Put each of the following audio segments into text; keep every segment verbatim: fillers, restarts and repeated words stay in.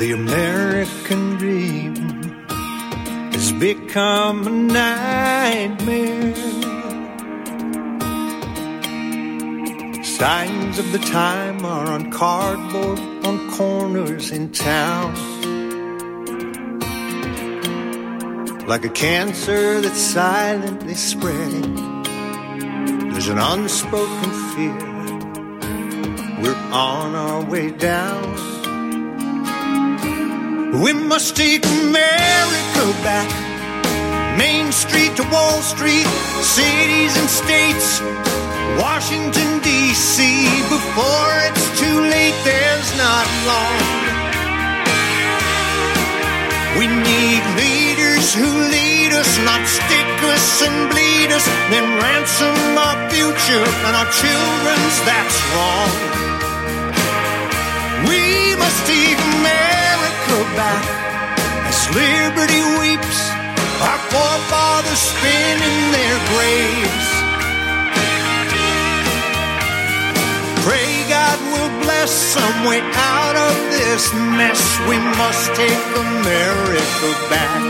The American dream has become a nightmare. Signs of the time are on cardboard on corners in town. Like a cancer that's silently spreading, there's an unspoken fear. We're on our way down. We must take America back. Main Street to Wall Street, cities and states, Washington, D C Before it's too late, there's not long. We need leaders who lead us, not stick us and bleed us, then ransom our future and our children's, that's wrong. We must take America back as liberty weeps, our forefathers spin in their graves. Pray God will bless some way out of this mess. We must take America back.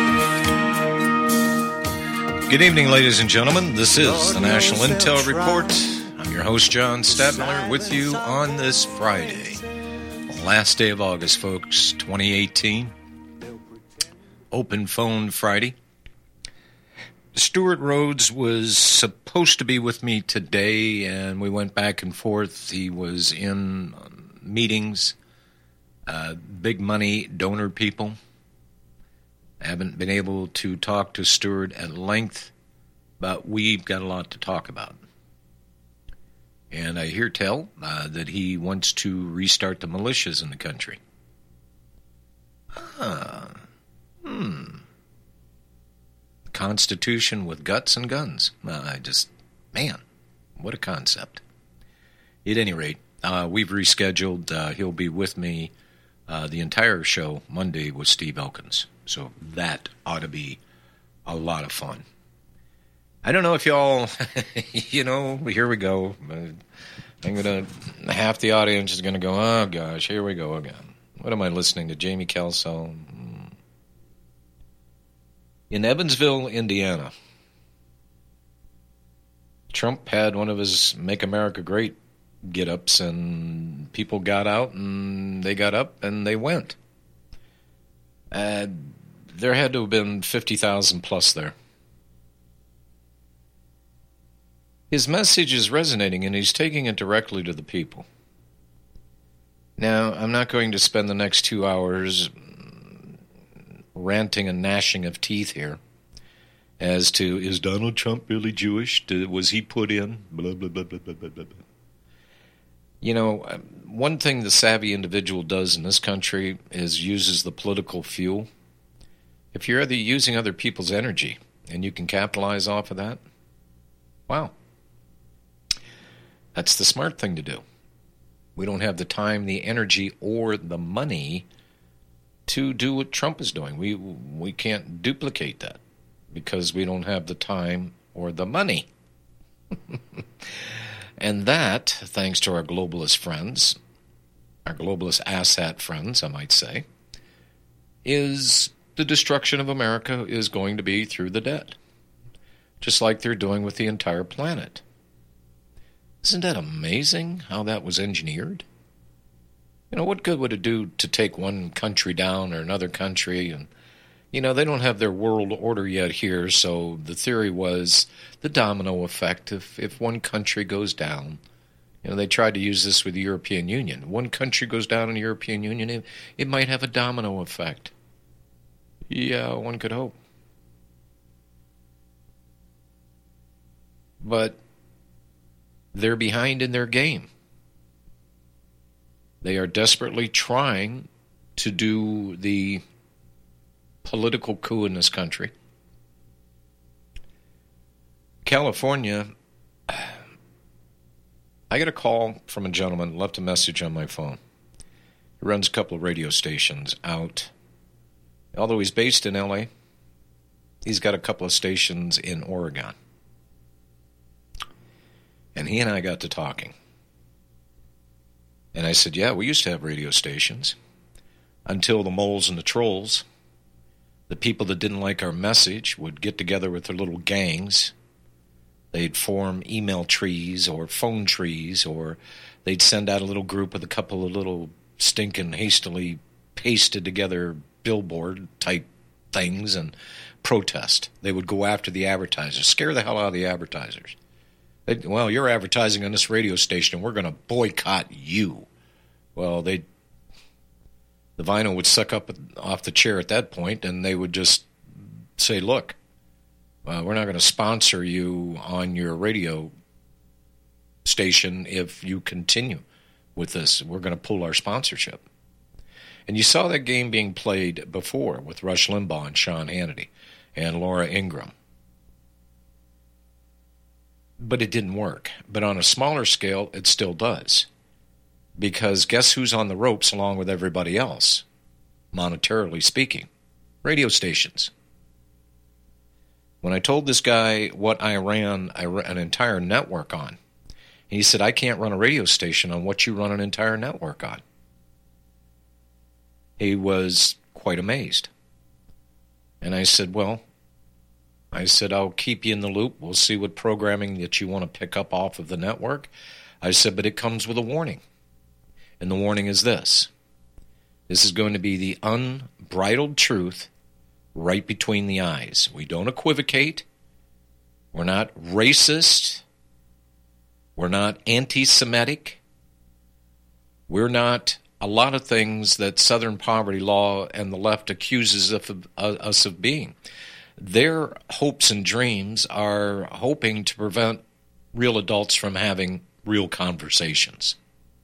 Good evening, ladies and gentlemen. This is the National Intel Report. I'm your host, John Stadtmiller, with you on this Friday. Last day of August, folks, twenty eighteen. Open phone Friday. Stuart Rhodes was supposed to be with me today, and we went back and forth. He was in meetings, uh, big money donor people. I haven't been able to talk to Stuart at length, but we've got a lot to talk about. And I hear tell uh, that he wants to restart the militias in the country. Ah, hmm. Constitution with guts and guns. Uh, I just, man, what a concept. At any rate, uh, we've rescheduled. Uh, he'll be with me uh, the entire show Monday with Steve Elkins. So that ought to be a lot of fun. I don't know if y'all, you know, here we go. I'm going to, half the audience is going to go, oh gosh, here we go again. What am I listening to, Jamie Kelso? In Evansville, Indiana, Trump had one of his Make America Great get-ups, and people got out, and they got up, and they went. Uh, there had to have been fifty thousand plus there. His message is resonating, and he's taking it directly to the people. Now, I'm not going to spend the next two hours ranting and gnashing of teeth here as to, is Donald Trump really Jewish? Did, was he put in? Blah, blah, blah, blah, blah, blah, blah. You know, one thing the savvy individual does in this country is uses the political fuel. If you're either using other people's energy and you can capitalize off of that, wow. That's the smart thing to do. We don't have the time, the energy, or the money to do what Trump is doing. We we can't duplicate that because we don't have the time or the money. And that, thanks to our globalist friends, our globalist asshat friends, I might say, is the destruction of America is going to be through the debt, just like they're doing with the entire planet. Isn't that amazing how that was engineered? You know, what good would it do to take one country down or another country? And, you know, they don't have their world order yet here, so the theory was the domino effect. If, if one country goes down, you know, they tried to use this with the European Union. One country goes down in the European Union, it, it might have a domino effect. Yeah, one could hope. But they're behind in their game. They are desperately trying to do the political coup in this country. California, I got a call from a gentleman, left a message on my phone. He runs a couple of radio stations out. Although he's based in L A, he's got a couple of stations in Oregon. And he and I got to talking. And I said, yeah, we used to have radio stations. until the moles and the trolls, the people that didn't like our message, would get together with their little gangs. They'd form email trees or phone trees, or they'd send out a little group with a couple of little stinking, hastily pasted together billboard type things and protest. They would go after the advertisers, scare the hell out of the advertisers. They'd, well, you're advertising on this radio station, and we're going to boycott you. Well, they, the vinyl would suck up off the chair at that point, and they would just say, look, uh, we're not going to sponsor you on your radio station if you continue with this. We're going to pull our sponsorship. And you saw that game being played before with Rush Limbaugh and Sean Hannity and Laura Ingraham. But it didn't work. But on a smaller scale, it still does. Because guess who's on the ropes along with everybody else, monetarily speaking? Radio stations. When I told this guy what I ran, I ran an entire network on, he said, I can't run a radio station on what you run an entire network on. He was quite amazed. And I said, well, I said, I'll keep you in the loop. We'll see what programming that you want to pick up off of the network. I said, but it comes with a warning. And the warning is this. This is going to be the unbridled truth right between the eyes. We don't equivocate. We're not racist. We're not anti-Semitic. We're not a lot of things that Southern poverty law and the left accuses of, of, us of being. Their hopes and dreams are hoping to prevent real adults from having real conversations.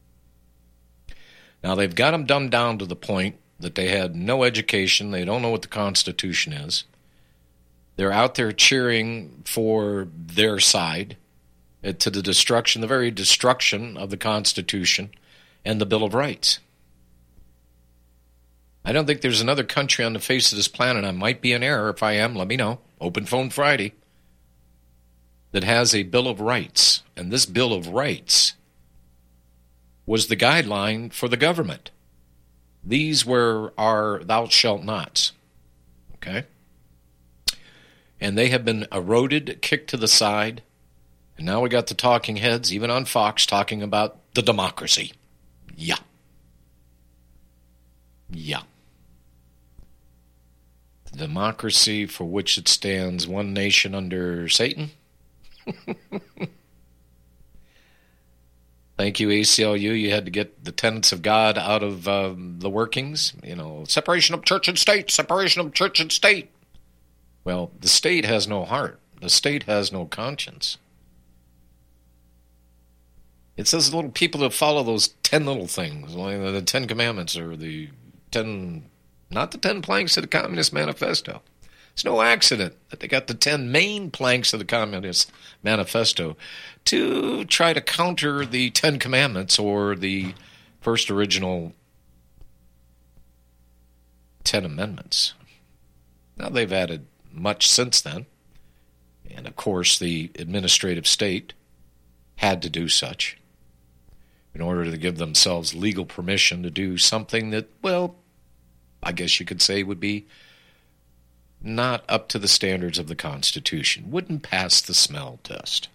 Now, they've got them dumbed down to the point that they had no education. They don't know what the Constitution is. They're out there cheering for their side uh, to the destruction, the very destruction of the Constitution and the Bill of Rights. I don't think there's another country on the face of this planet, I might be in error. If I am, let me know. Open Phone Friday. That has a Bill of Rights. And this Bill of Rights was the guideline for the government. These were our thou shalt nots. Okay? And they have been eroded, kicked to the side. And now we got the talking heads, even on Fox, talking about the democracy. Yeah. Yeah. The democracy for which it stands, one nation under Satan. Thank you, A C L U. You had to get the tenets of God out of um, the workings. You know, separation of church and state, separation of church and state. Well, the state has no heart. The state has no conscience. It's those little people that follow those ten little things, like the Ten Commandments or the ten, not the ten planks of the Communist Manifesto. It's no accident that they got the ten main planks of the Communist Manifesto to try to counter the Ten Commandments or the first original Ten Amendments. Now, they've added much since then. And, of course, the administrative state had to do such in order to give themselves legal permission to do something that, well, I guess you could say would be not up to the standards of the Constitution, wouldn't pass the smell test.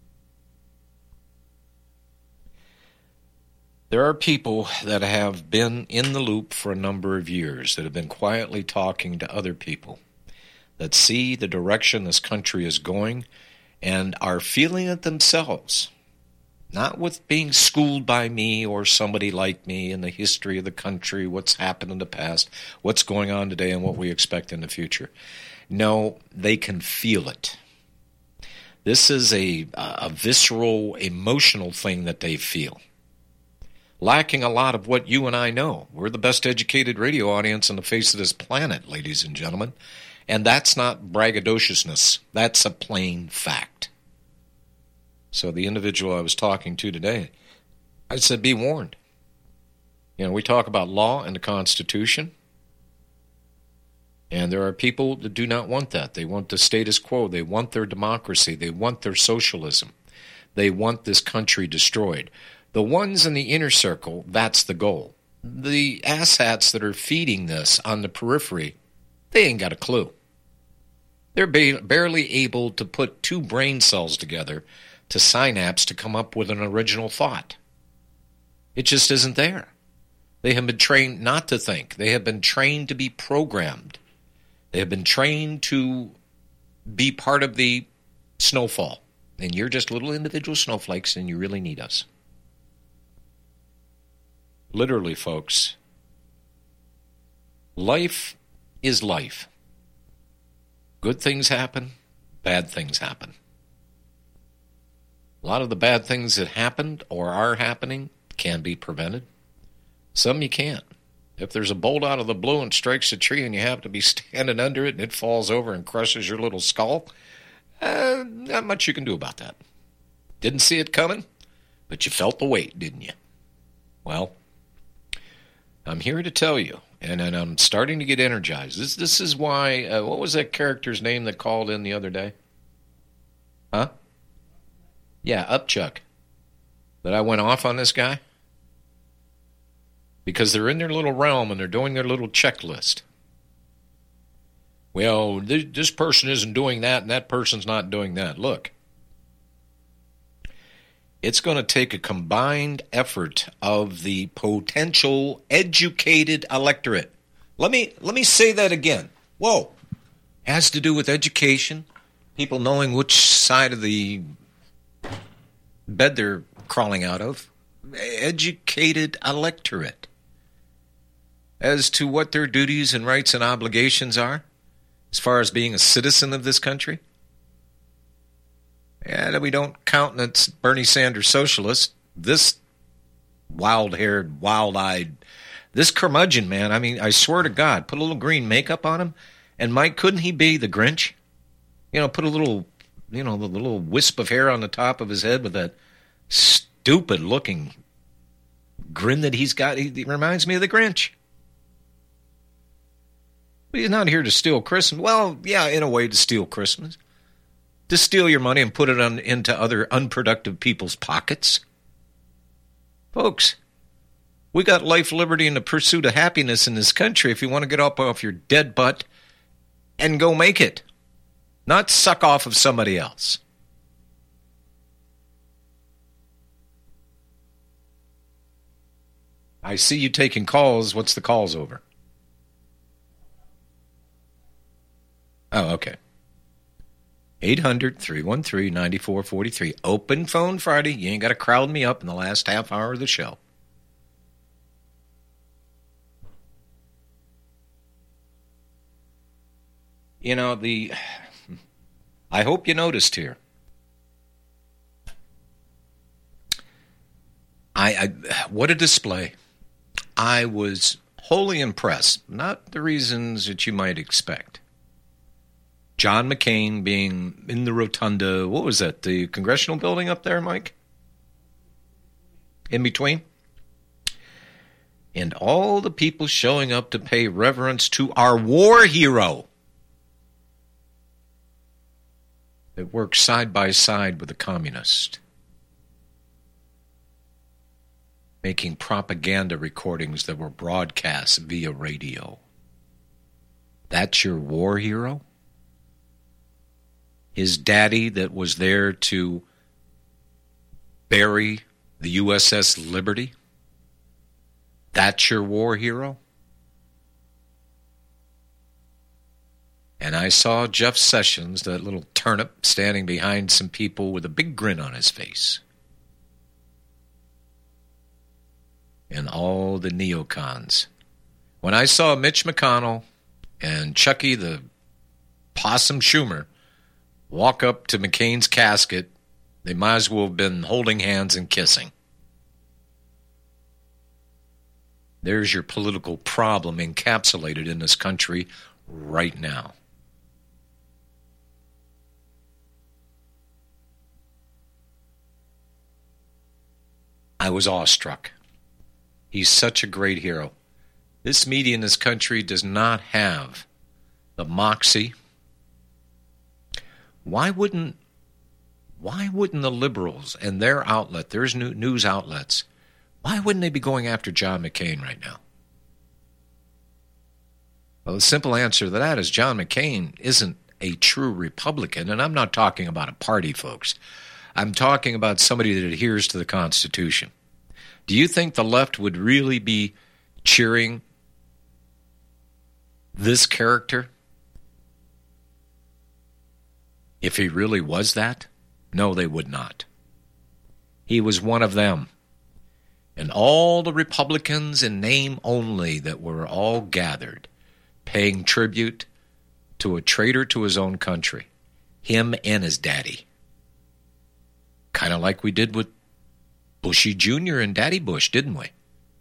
There are people that have been in the loop for a number of years, that have been quietly talking to other people, that see the direction this country is going and are feeling it themselves, not with being schooled by me or somebody like me in the history of the country, what's happened in the past, what's going on today, and what we expect in the future. No, they can feel it. This is a, a visceral, emotional thing that they feel. Lacking a lot of what you and I know. We're the best educated radio audience on the face of this planet, ladies and gentlemen. And that's not braggadociousness. That's a plain fact. So the individual I was talking to today, I said, be warned. You know, we talk about law and the Constitution, and there are people that do not want that. They want the status quo. They want their democracy. They want their socialism. They want this country destroyed. The ones in the inner circle, that's the goal. the asshats that are feeding this on the periphery, they ain't got a clue. They're ba- barely able to put two brain cells together to synapse to come up with an original thought. It just isn't there. They have been trained not to think. They have been trained to be programmed. They have been trained to be part of the snowfall. And you're just little individual snowflakes, and you really need us. Literally, folks, life is life. Good things happen, bad things happen. A lot of the bad things that happened or are happening can be prevented. Some you can't. If there's a bolt out of the blue and strikes a tree and you have to be standing under it and it falls over and crushes your little skull, uh, not much you can do about that. Didn't see it coming, but you felt the weight, didn't you? Well, I'm here to tell you, and, and I'm starting to get energized. This this is why, uh, what was that character's name that called in the other day? Huh? Yeah, Upchuck. That I went off on this guy? Because they're in their little realm and they're doing their little checklist. Well, th- this person isn't doing that and that person's not doing that. Look. It's going to take a combined effort of the potential educated electorate. Let me let me say that again. Whoa. Has to do with education, people knowing which side of the bed they're crawling out of. Educated electorate. As to what their duties and rights and obligations are, as far as being a citizen of this country. Yeah, we don't countenance Bernie Sanders socialist. This wild-haired, wild-eyed, this curmudgeon, man, I mean, I swear to God, put a little green makeup on him, and Mike, couldn't he be the Grinch? You know, put a little, you know, the little wisp of hair on the top of his head with that stupid-looking grin that he's got. He, he reminds me of the Grinch. But he's not here to steal Christmas. Well, yeah, in a way, to steal Christmas. To steal your money and put it on, into other unproductive people's pockets. Folks, we got life, liberty, and the pursuit of happiness in this country if you want to get up off your dead butt and go make it. Not suck off of somebody else. I see you taking calls. What's the calls over? Oh, okay. eight hundred, three one three, nine four four three. Open phone Friday. You ain't got to crowd me up in the last half hour of the show. You know, the... I hope you noticed here. I, I what a display. I was wholly impressed. Not the reasons that you might expect. John McCain being in the rotunda, what was that, the congressional building up there, Mike? In between? And all the people showing up to pay reverence to our war hero that worked side by side with the communist, making propaganda recordings that were broadcast via radio. That's your war hero? His daddy that was there to bury the U S S Liberty? That's your war hero? And I saw Jeff Sessions, that little turnip, standing behind some people with a big grin on his face. And all the neocons. When I saw Mitch McConnell and Chucky the Possum Schumer walk up to McCain's casket, they might as well have been holding hands and kissing. There's your political problem encapsulated in this country right now. I was awestruck. He's such a great hero. This media in this country does not have the moxie. Why wouldn't why wouldn't the liberals and their outlet, there's new news outlets, Why wouldn't they be going after John McCain right now? Well, the simple answer to that is John McCain isn't a true Republican, and I'm not talking about a party, folks. I'm talking about somebody that adheres to the Constitution. Do you think the left would really be cheering this character if he really was that? No, they would not. He was one of them. And all the Republicans in name only that were all gathered, paying tribute to a traitor to his own country, him and his daddy. Kind of like we did with Bushy Junior and Daddy Bush, didn't we?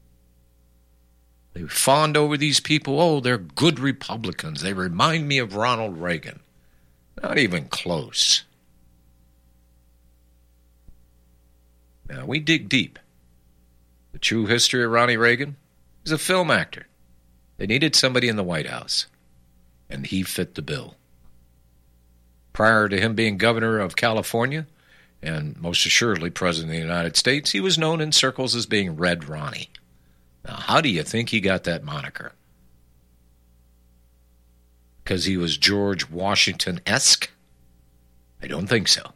They fawned over these people. Oh, they're good Republicans. They remind me of Ronald Reagan. Not even close. Now, we dig deep. The true history of Ronnie Reagan is a film actor. They needed somebody in the White House, and he fit the bill. Prior to him being governor of California, and most assuredly President of the United States, he was known in circles as being Red Ronnie. Now, how do you think he got that moniker? Because he was George Washington-esque? I don't think so.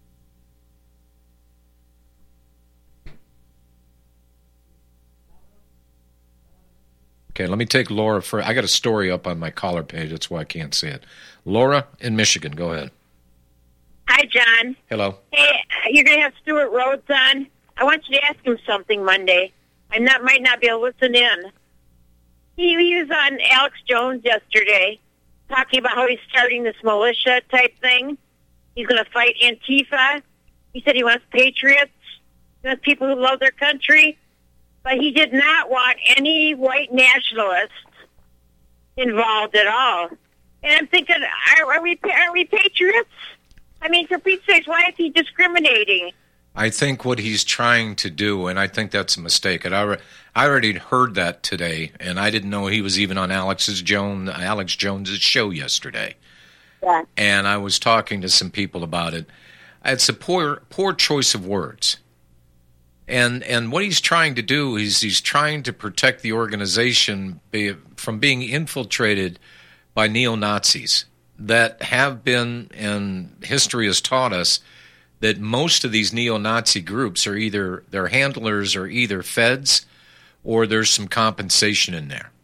Okay, let me take Laura for. I got a story up on my caller page. That's why I can't see it. Laura in Michigan, go ahead. Hi, John. Hello. Hey, you're going to have Stuart Rhodes on. I want you to ask him something Monday. I not, might not be able to listen in. He, he was on Alex Jones yesterday talking about how he's starting this militia type thing. He's going to fight Antifa. He said he wants patriots. He wants people who love their country. But he did not want any white nationalists involved at all. And I'm thinking, are, are we are we patriots? I mean, for Pete's sake, why is he discriminating? I think what he's trying to do, and I think that's a mistake. And I, I already heard that today, and I didn't know he was even on Alex's Jones, Alex Jones's show yesterday. Yeah. And I was talking to some people about it. It's a poor poor choice of words. And and what he's trying to do is he's trying to protect the organization be, from being infiltrated by neo-Nazis that have been, and history has taught us, that most of these neo-Nazi groups are either, their handlers are either feds or there's some compensation in there.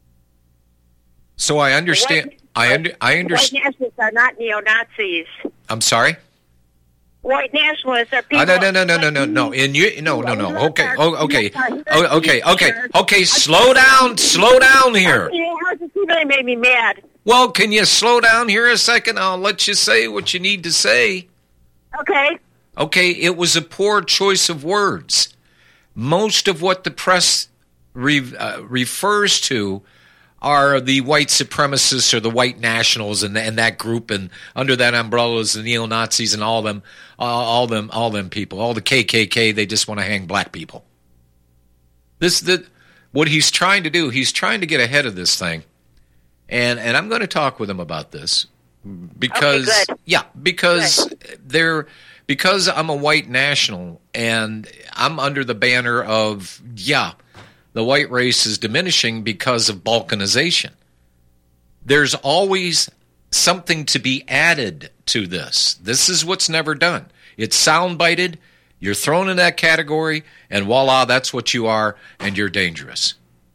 So I understand. White, I, under, I understand. White nationalists are not neo-Nazis. I'm sorry? White nationalists are people. Oh, no, no, no, no, no, no, no. In you, no, no, no. Okay, oh, okay, oh, okay, okay, okay. Slow down, slow down here. They made me mad. Well, can you slow down here a second? I'll let you say what you need to say. Okay. Okay, it was a poor choice of words. Most of what the press re, uh, refers to are the white supremacists or the white nationals and, and that group, and under that umbrella is the neo-Nazis and all them, uh, all them, all them people, all the K K K. They just want to hang black people. This, the, what he's trying to do, he's trying to get ahead of this thing, and and I'm going to talk with him about this because, okay, good. yeah, because good. they're because I'm a white national and I'm under the banner of yeah. The white race is diminishing because of balkanization. There's always something to be added to this. This is what's never done. It's sound-bited, you're thrown in that category, and voila, that's what you are, and you're dangerous.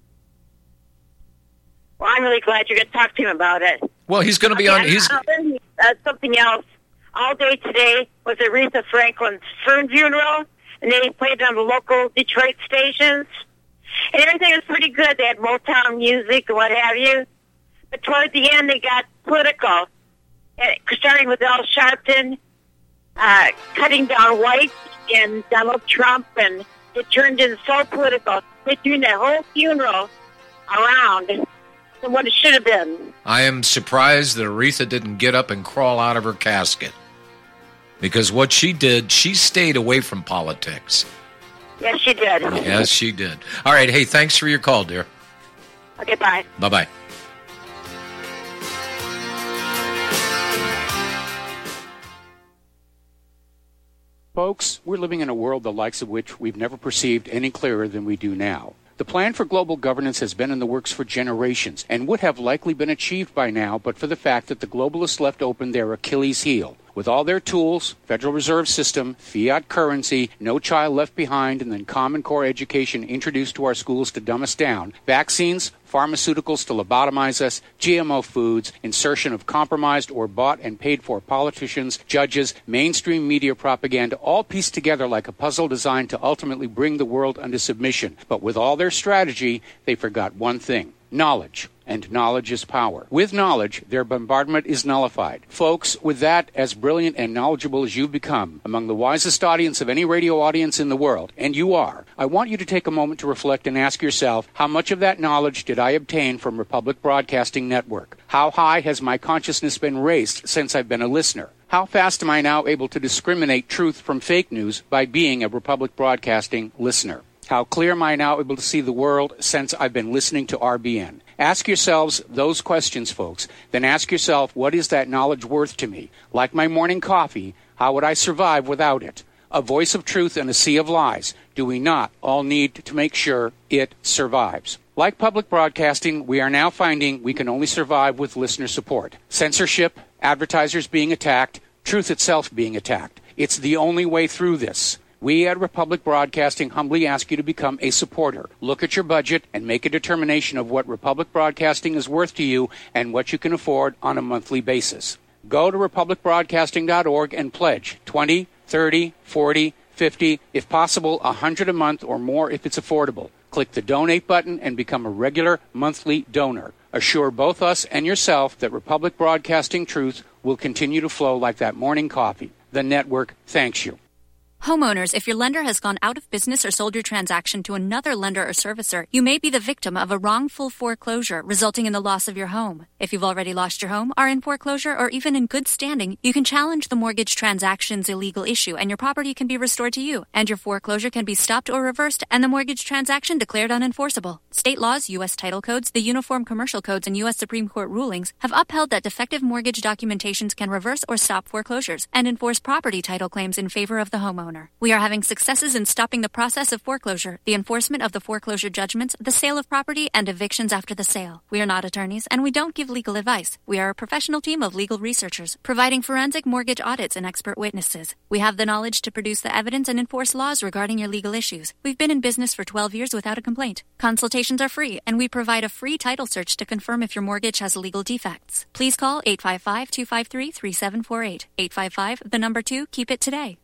Well, I'm really glad you're going to talk to him about it. Well, he's going to be okay, on... He's uh, something else. All day today was Aretha Franklin's funeral, and they played it on the local Detroit stations. And everything was pretty good. They had Motown music and what have you. But toward the end, they got political, starting with Al Sharpton uh, cutting down whites and Donald Trump, and it turned into so political. They turned that whole funeral around than what it should have been. I am surprised that Aretha didn't get up and crawl out of her casket. Because what she did, she stayed away from politics. Yes, she did. Yes, she did. All right. Hey, thanks for your call, dear. Okay, bye. Bye-bye. Folks, we're living in a world the likes of which we've never perceived any clearer than we do now. The plan for global governance has been in the works for generations and would have likely been achieved by now but for the fact that the globalists left open their Achilles heel. With all their tools, Federal Reserve System, fiat currency, no child left behind, and then Common Core education introduced to our schools to dumb us down, vaccines, pharmaceuticals to lobotomize us, G M O foods, insertion of compromised or bought and paid for politicians, judges, mainstream media propaganda, all pieced together like a puzzle designed to ultimately bring the world under submission. But with all their strategy, they forgot one thing: knowledge. And knowledge is power. With knowledge, their bombardment is nullified. Folks, with that, as brilliant and knowledgeable as you've become, among the wisest audience of any radio audience in the world, and you are, I want you to take a moment to reflect and ask yourself, how much of that knowledge did I obtain from Republic Broadcasting Network? How high has my consciousness been raised since I've been a listener? How fast am I now able to discriminate truth from fake news by being a Republic Broadcasting listener? How clear am I now able to see the world since I've been listening to R B N? Ask yourselves those questions, folks. Then ask yourself, what is that knowledge worth to me? Like my morning coffee, how would I survive without it? A voice of truth in a sea of lies. Do we not all need to make sure it survives? Like public broadcasting, we are now finding we can only survive with listener support. Censorship, advertisers being attacked, truth itself being attacked. It's the only way through this. We at Republic Broadcasting humbly ask you to become a supporter. Look at your budget and make a determination of what Republic Broadcasting is worth to you and what you can afford on a monthly basis. Go to republic broadcasting dot org and pledge twenty, thirty, forty, fifty, if possible one hundred a month or more if it's affordable. Click the donate button and become a regular monthly donor. Assure both us and yourself that Republic Broadcasting truth will continue to flow like that morning coffee. The network thanks you. Homeowners, if your lender has gone out of business or sold your transaction to another lender or servicer, you may be the victim of a wrongful foreclosure, resulting in the loss of your home. If you've already lost your home, are in foreclosure, or even in good standing, you can challenge the mortgage transaction's illegal issue, and your property can be restored to you, and your foreclosure can be stopped or reversed, and the mortgage transaction declared unenforceable. State laws, U S title codes, the Uniform Commercial Codes, and U S Supreme Court rulings have upheld that defective mortgage documentations can reverse or stop foreclosures and enforce property title claims in favor of the homeowner. We are having successes in stopping the process of foreclosure, the enforcement of the foreclosure judgments, the sale of property, and evictions after the sale. We are not attorneys, and we don't give legal advice. We are a professional team of legal researchers, providing forensic mortgage audits and expert witnesses. We have the knowledge to produce the evidence and enforce laws regarding your legal issues. We've been in business for twelve years without a complaint. Consultations are free, and we provide a free title search to confirm if your mortgage has legal defects. Please call eight five five, two five three, three seven four eight. eight five five, the number two, keep it today.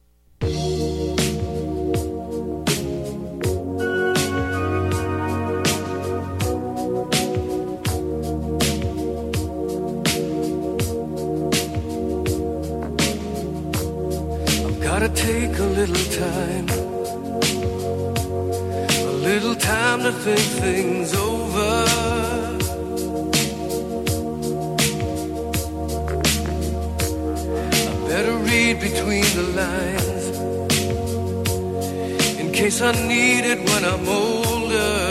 Gotta take a little time, a little time to think things over. I better read between the lines, in case I need it when I'm older.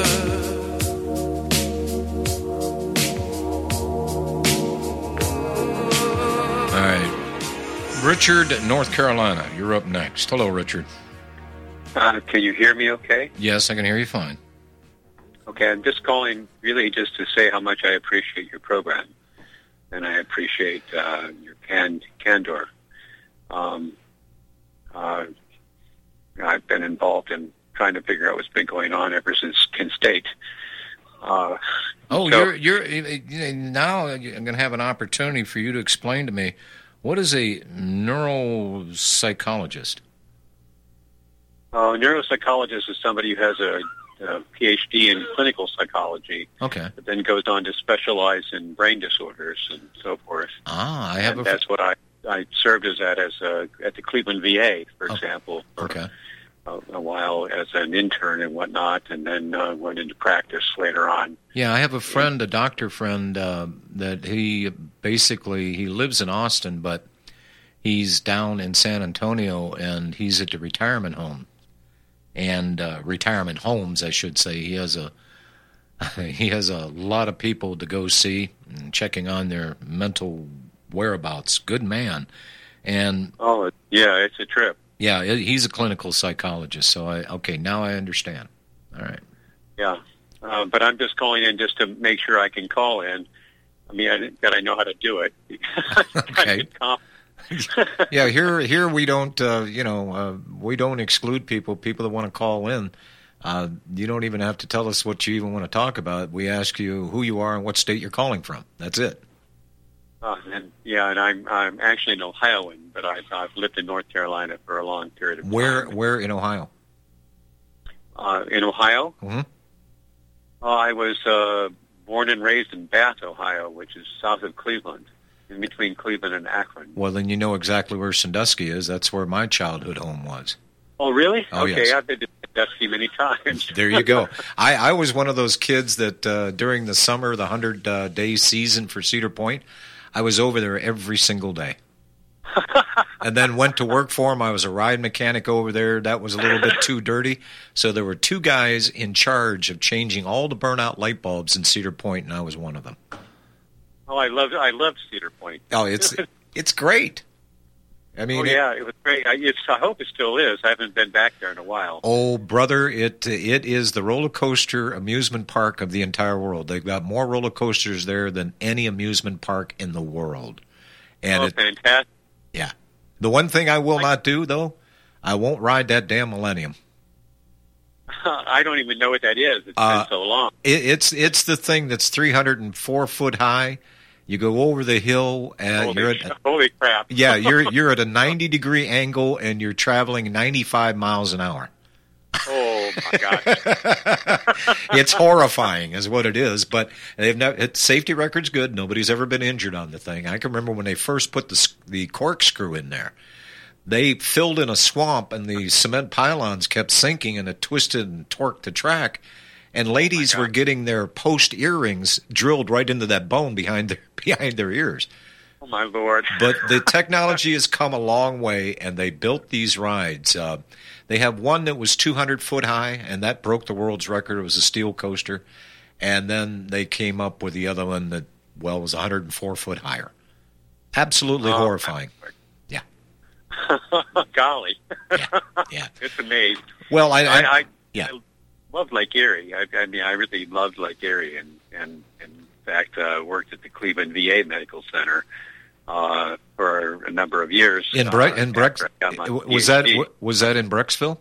All right. Richard, North Carolina, you're up next. Hello, Richard. Uh, can you hear me okay? Yes, I can hear you fine. Okay, I'm just calling really just to say how much I appreciate your program, and I appreciate uh, your can- candor. Um, uh, I've been involved in trying to figure out what's been going on ever since Kent State. Uh, oh, so, you're you're now I'm going to have an opportunity for you to explain to me, what is a neuropsychologist? Uh, a neuropsychologist is somebody who has a, a P H D in clinical psychology, okay, but then goes on to specialize in brain disorders and so forth. Ah, I have and a... That's what I, I served as that as a, at the Cleveland V A, for oh, example, for okay. a, a while as an intern and whatnot, and then uh, went into practice later on. Yeah, I have a friend, a doctor friend, uh, that he basically, he lives in Austin, but he's down in San Antonio, and he's at the retirement home. And uh, retirement homes, I should say. He has a he has a lot of people to go see, and checking on their mental whereabouts. Good man. And oh, yeah, it's a trip. Yeah, he's a clinical psychologist. So I okay, now I understand. All right. Yeah, uh, but I'm just calling in just to make sure I can call in. I mean, I, that I know how to do it. Okay. Yeah, here here we don't, uh, you know, uh, we don't exclude people. People that want to call in, uh, you don't even have to tell us what you even want to talk about. We ask you who you are and what state you're calling from. That's it. Uh, and yeah, and I'm I'm actually an Ohioan, but I've I've lived in North Carolina for a long period of time. Where where in Ohio? Uh, in Ohio. Mm-hmm. Uh, I was uh, born and raised in Bath, Ohio, which is south of Cleveland, in between Cleveland and Akron. Well, then you know exactly where Sandusky is. That's where my childhood home was. Oh, really? Oh, okay, yes. I've been to Sandusky many times. There you go. I, I was one of those kids that uh, during the summer, the hundred-day uh, season for Cedar Point, I was over there every single day. And then went to work for him. I was a ride mechanic over there. That was a little bit too dirty. So there were two guys in charge of changing all the burnout light bulbs in Cedar Point, and I was one of them. Oh, I loved I loved Cedar Point. Oh, it's it's great. I mean, oh yeah, it, it was great. I, it's, I hope it still is. I haven't been back there in a while. Oh, brother, it it is the roller coaster amusement park of the entire world. They've got more roller coasters there than any amusement park in the world. And oh, it, fantastic! Yeah. The one thing I will not do, though, I won't ride that damn Millennium. I don't even know what that is. It's Uh, been so long. It, it's it's the thing that's three hundred four foot high. You go over the hill, and Holy, you're at, holy crap! yeah, you're you're at a ninety degree angle, and you're traveling ninety-five miles an hour. Oh my gosh! It's horrifying, is what it is. But they've never. Its safety record's good. Nobody's ever been injured on the thing. I can remember when they first put the the corkscrew in there. They filled in a swamp, and the cement pylons kept sinking, and it twisted and torqued the track. And ladies Oh were getting their post earrings drilled right into that bone behind their behind their ears. Oh my Lord! But the technology has come a long way, and they built these rides. Uh, they have one that was two hundred foot high, and that broke the world's record. It was a steel coaster. And then they came up with the other one that, well, was one hundred four foot higher. Absolutely Oh, horrifying. Yeah. Golly! Yeah. Yeah. It's amazing. Well, I, I, I, I yeah. I loved Lake Erie. I, I mean, I really loved Lake Erie, and and, and in fact, uh, worked at the Cleveland V A Medical Center uh, for a number of years. in Bre- uh, in Brex, after I got my was that PhD. was that in Brecksville?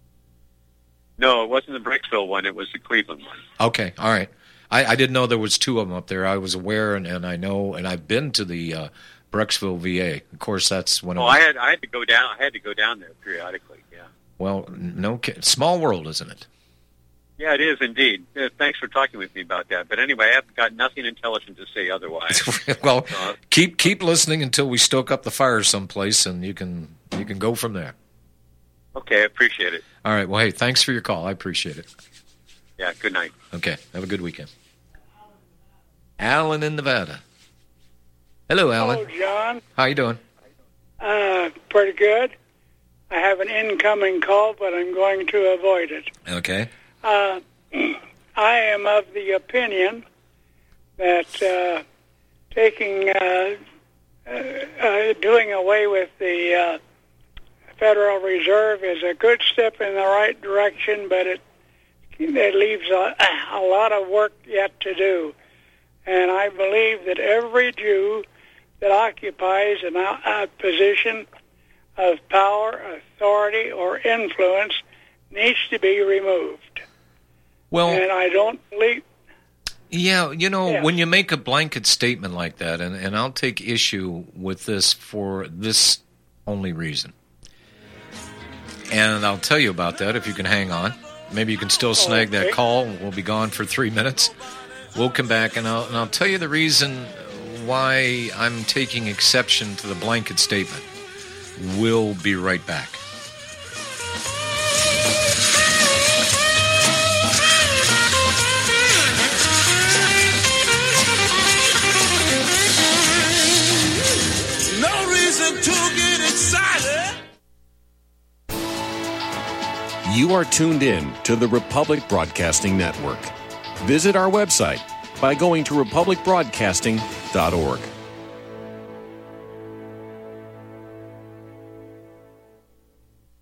No, it wasn't the Brecksville one. It was the Cleveland one. Okay, all right. I, I didn't know there was two of them up there. I was aware, and, and I know, and I've been to the uh, Brecksville V A. Of course, that's when. It Oh, was, I had I had to go down. I had to go down there periodically. Yeah. well, no, ki- small world, isn't it? Yeah, it is indeed. Uh, thanks for talking with me about that. But anyway, I've got nothing intelligent to say otherwise. Well, Uh, keep keep listening until we stoke up the fire someplace, and you can you can go from there. okay, I appreciate it. All right. Well, hey, thanks for your call. I appreciate it. Yeah, good night. Okay. Have a good weekend. Alan in Nevada. Hello, Alan. Hello, John. How you doing? Uh, pretty good. I have an incoming call, but I'm going to avoid it. Okay. Uh, I am of the opinion that uh, taking, uh, uh, uh, doing away with the uh, Federal Reserve is a good step in the right direction, but it it leaves a, a lot of work yet to do. And I believe that every Jew that occupies an, a position of power, authority, or influence needs to be removed. Well, And I don't believe... yeah, you know, Yeah. when you make a blanket statement like that, and, and I'll take issue with this for this only reason. And I'll tell you about that if you can hang on. Maybe you can still snag that Okay. call. We'll be gone for three minutes. We'll come back, and I'll, and I'll tell you the reason why I'm taking exception to the blanket statement. We'll be right back. No reason to get excited. You are tuned in to the Republic Broadcasting Network. Visit our website by going to republic broadcasting dot org.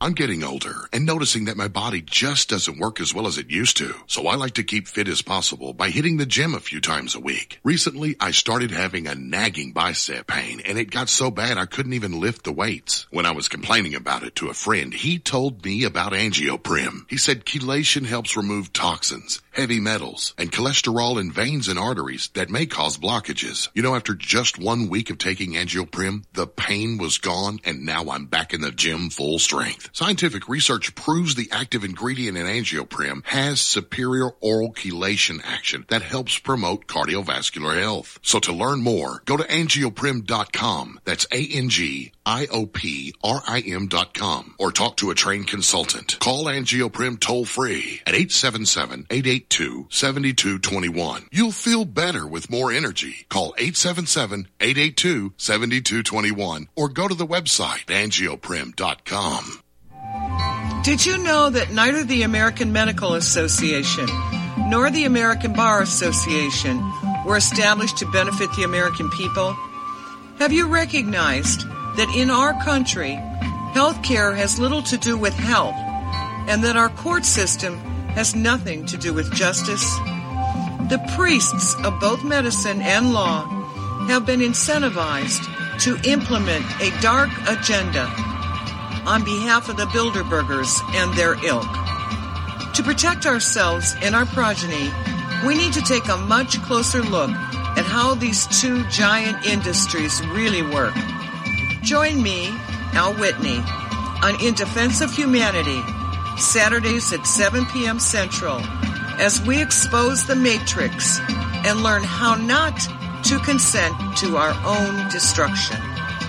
I'm getting older and noticing that my body just doesn't work as well as it used to. So I like to keep fit as possible by hitting the gym a few times a week. Recently, I started having a nagging bicep pain, and it got so bad I couldn't even lift the weights. When I was complaining about it to a friend, he told me about Angioprim. He said chelation helps remove toxins, heavy metals, and cholesterol in veins and arteries that may cause blockages. You know, after just one week of taking Angioprim, the pain was gone, and now I'm back in the gym full strength. Scientific research proves the active ingredient in Angioprim has superior oral chelation action that helps promote cardiovascular health. So to learn more, go to angioprim dot com. That's A N G I O P R I M dot com. Or talk to a trained consultant. Call Angioprim toll free at eight seven seven, eight eight two, seven two two one. You'll feel better with more energy. Call eight seven seven, eight eight two, seven two two one or go to the website angioprim dot com. Did you know that neither the American Medical Association nor the American Bar Association were established to benefit the American people? Have you recognized that in our country, health care has little to do with health, and that our court system has nothing to do with justice? The priests of both medicine and law have been incentivized to implement a dark agenda on behalf of the Bilderbergers and their ilk. To protect ourselves and our progeny, we need to take a much closer look at how these two giant industries really work. Join me, Al Whitney, on In Defense of Humanity, Saturdays at seven p.m. Central, as we expose the Matrix and learn how not to consent to our own destruction.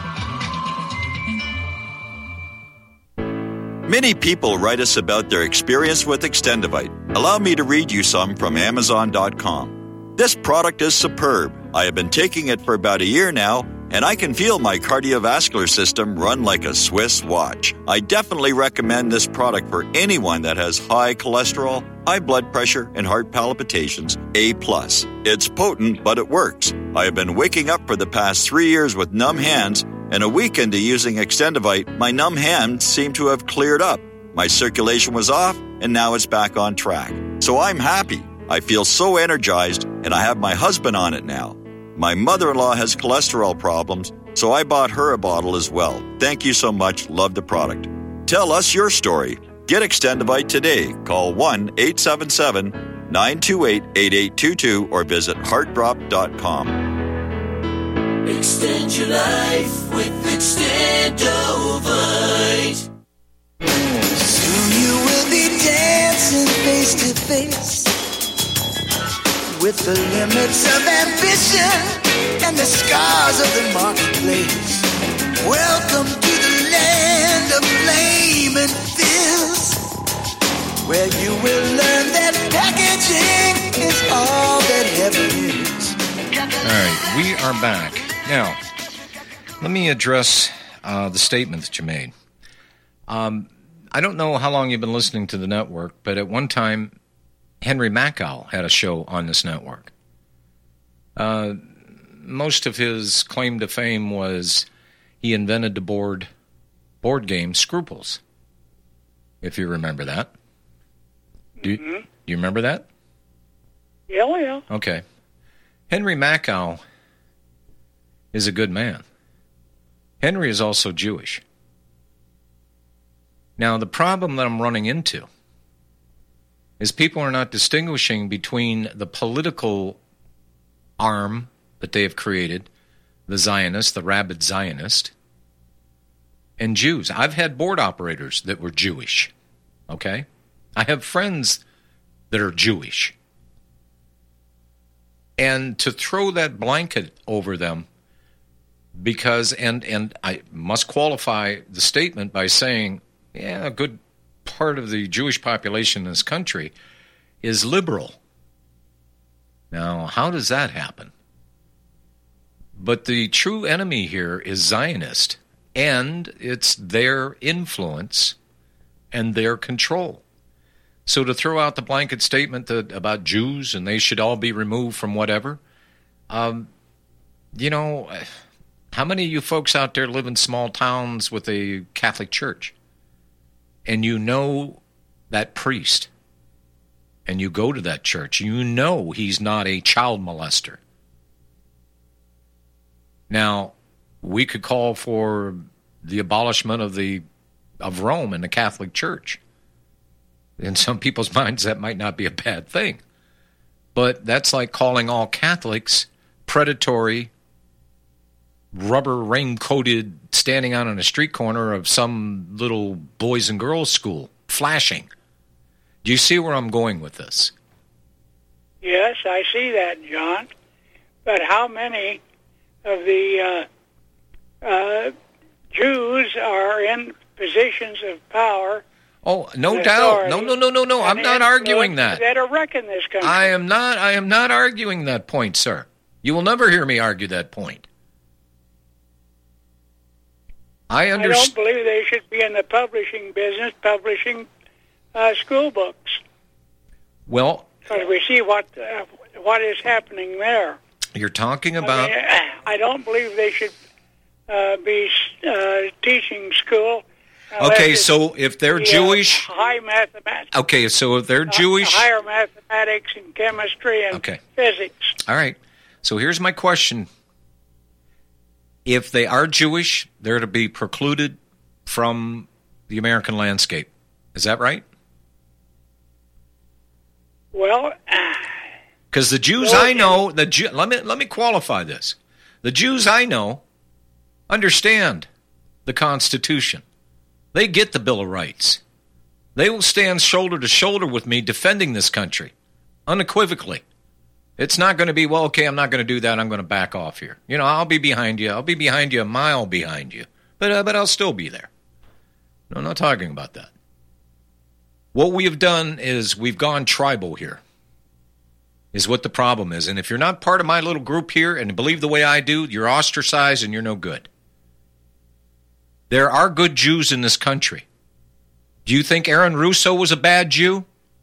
Many people write us about their experience with Extendivite. Allow me to read you some from Amazon dot com. This product is superb. I have been taking it for about a year now, and I can feel my cardiovascular system run like a Swiss watch. I definitely recommend this product for anyone that has high cholesterol, high blood pressure, and heart palpitations, A plus. It's potent, but it works. I have been waking up for the past three years with numb hands, and a week into using Extendivite, my numb hands seem to have cleared up. My circulation was off, and now it's back on track. So I'm happy. I feel so energized, and I have my husband on it now. My mother-in-law has cholesterol problems, so I bought her a bottle as well. Thank you so much. Love the product. Tell us your story. Get Extendivite today. Call one eight seven seven, nine two eight, eight eight two two or visit heart drop dot com. Extend your life with Extendovite. Soon you will be dancing face to face with the limits of ambition and the scars of the marketplace. Welcome to the land of flame and fizz, where you will learn that packaging is all that heaven is. All right, we are back. Now, let me address uh, the statement that you made. Um, I don't know how long you've been listening to the network, but at one time, Henry Makow had a show on this network. Uh, most of his claim to fame was he invented the board board game Scruples, if you remember that. Do you, mm-hmm. you remember that? Yeah, yeah. Okay. Henry Makow is a good man. Henry is also Jewish. Now, the problem that I'm running into is people are not distinguishing between the political arm that they have created, the Zionist, the rabid Zionist, and Jews. I've had board operators that were Jewish, okay? I have friends that are Jewish. And to throw that blanket over them because, and, and I must qualify the statement by saying, yeah, a good part of the Jewish population in this country is liberal. Now, how does that happen? But the true enemy here is Zionist, and it's their influence and their control. So to throw out the blanket statement that, about Jews and they should all be removed from whatever, um, you know, how many of you folks out there live in small towns with a Catholic church? and you know that priest, and you go to that church, you know he's not a child molester. Now, we could call for the abolishment of the of Rome and the Catholic Church. In some people's minds, that might not be a bad thing. But that's like calling all Catholics predatory, rubber rain-coated, standing out on a street corner of some little boys and girls school, flashing. Do you see where I'm going with this? Yes, I see that, John. But how many of the uh, uh, Jews are in positions of power? Oh, no doubt. No, no, no, no, no. I'm not arguing that. That are wrecking this country. I am not. I am not arguing that point, sir. You will never hear me argue that point. I understand. I don't believe they should be in the publishing business, publishing uh, school books. Well, because we see what uh, what is happening there. You're talking about. I mean, I don't believe they should uh, be uh, teaching school. Okay, so if they're the, Jewish, uh, high mathematics. Okay, so if they're Jewish, uh, higher mathematics and chemistry and okay. physics. All right. So here's my question: if they are Jewish, they're to be precluded from the American landscape. Is that right? Well, because the Jews I know, the Jew, let me let me qualify this: the Jews I know understand the Constitution. They get the Bill of Rights. They will stand shoulder to shoulder with me defending this country, unequivocally. It's not going to be, well, okay, I'm not going to do that. I'm going to back off here. You know, I'll be behind you. I'll be behind you, a mile behind you. But, uh, but I'll still be there. No, I'm not talking about that. What we have done is we've gone tribal here, is what the problem is. And if you're not part of my little group here and believe the way I do, you're ostracized and you're no good. There are good Jews in this country. Do you think Aaron Russo was a bad Jew?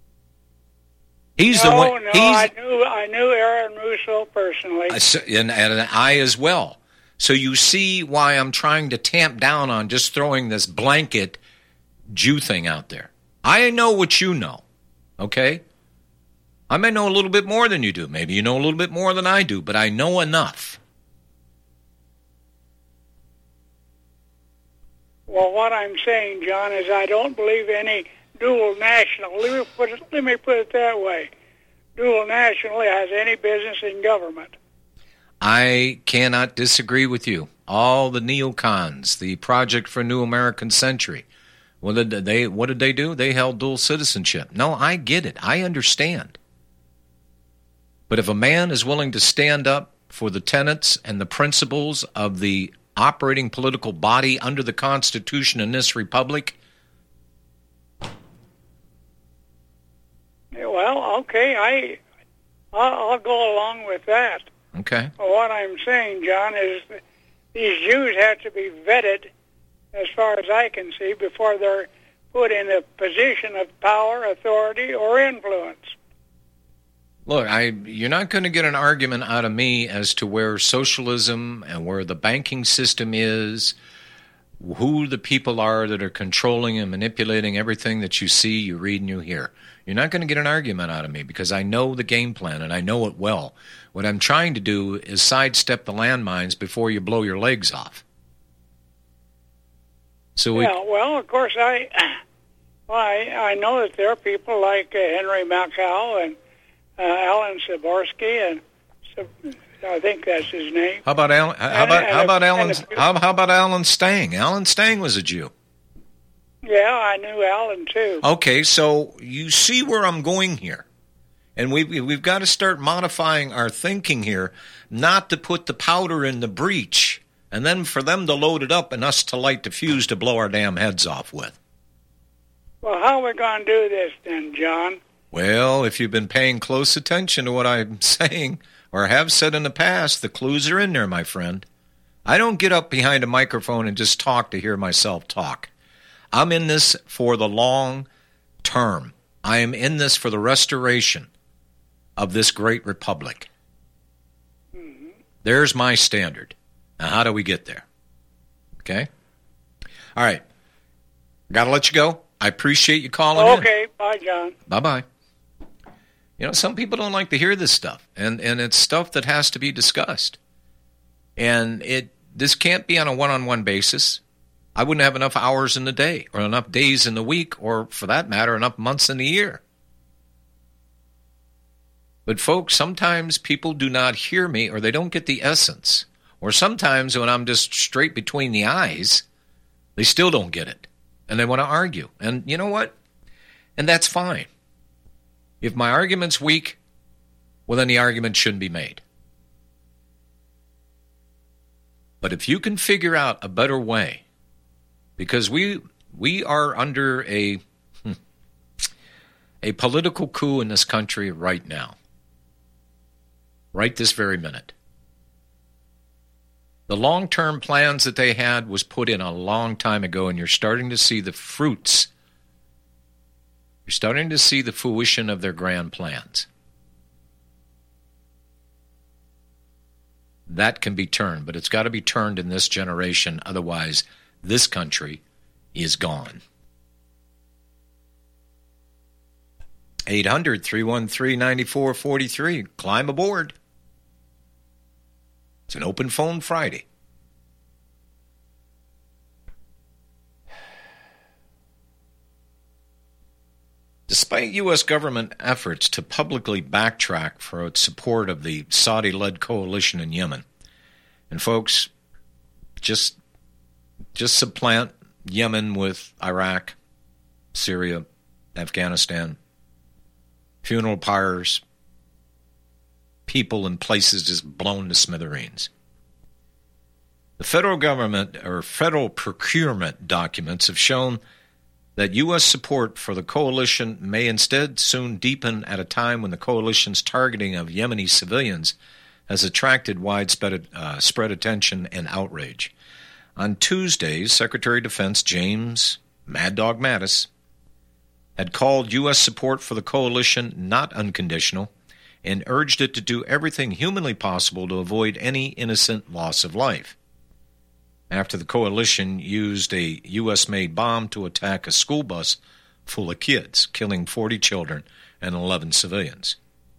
He's no, the one. No, he's, I knew I knew Aaron Russo personally, and, and I as well. So you see why I'm trying to tamp down on just throwing this blanket Jew thing out there. I know what you know, okay? I may know a little bit more than you do. Maybe you know a little bit more than I do, but I know enough. Well, what I'm saying, John, is I don't believe any dual national. Let me put it, let me put it that way. Dual national has any business in government. I cannot disagree with you. All the neocons, the Project for a New American Century, what did they, what did they do? They held dual citizenship. No, I get it. I understand. But if a man is willing to stand up for the tenets and the principles of the operating political body under the Constitution in this republic? Well, okay, I, I'll, I'll go along with that. Okay. But what I'm saying, John, is that these Jews have to be vetted, as far as I can see, before they're put in a position of power, authority, or influence. Look, I you're not going to get an argument out of me as to where socialism and where the banking system is, who the people are that are controlling and manipulating everything that you see, you read, and you hear. You're not going to get an argument out of me because I know the game plan and I know it well. What I'm trying to do is sidestep the landmines before you blow your legs off. So we, yeah, well, of course, I, well, I, I know that there are people like uh, Henry Malkow and Uh, Alan Saborsky, and so, I think that's his name. How about Alan? How and, about and how a, about Alan? a, how, how about Alan Stang? Alan Stang was a Jew. Yeah, I knew Alan too. Okay, so you see where I'm going here, and we we've got to start modifying our thinking here, not to put the powder in the breach, and then for them to load it up and us to light the fuse to blow our damn heads off with. Well, how are we going to do this then, John? Well, if you've been paying close attention to what I'm saying or have said in the past, the clues are in there, my friend. I don't get up behind a microphone and just talk to hear myself talk. I'm in this for the long term. I am in this for the restoration of this great republic. Mm-hmm. There's my standard. Now, how do we get there? Okay? All right. Got to let you go. I appreciate you calling in. Okay, bye, John. Bye-bye. You know, some people don't like to hear this stuff, and, and it's stuff that has to be discussed. And it this can't be on a one-on-one basis. I wouldn't have enough hours in the day, or enough days in the week, or, for that matter, enough months in the year. But, folks, sometimes people do not hear me, or they don't get the essence. Or sometimes when I'm just straight between the eyes, they still don't get it. And they want to argue. And you know what? And that's fine. If my argument's weak, well, then the argument shouldn't be made. But if you can figure out a better way, because we we are under a a political coup in this country right now, right this very minute. The long-term plans that they had was put in a long time ago, and you're starting to see the fruits. You're starting to see the fruition of their grand plans. That can be turned, but it's got to be turned in this generation. Otherwise, this country is gone. eight hundred, three one three, nine four four three. Climb aboard. It's an open phone Friday. Despite U S government efforts to publicly backtrack for its support of the Saudi-led coalition in Yemen, and folks, just just supplant Yemen with Iraq, Syria, Afghanistan, funeral pyres, people and places just blown to smithereens. The federal government or federal procurement documents have shown that U S support for the coalition may instead soon deepen at a time when the coalition's targeting of Yemeni civilians has attracted widespread uh, spread attention and outrage. On Tuesday, Secretary of Defense James Mad Dog Mattis had called U S support for the coalition not unconditional and urged it to do everything humanly possible to avoid any innocent loss of life. After the coalition used a U S-made bomb to attack a school bus full of kids, killing forty children and eleven civilians.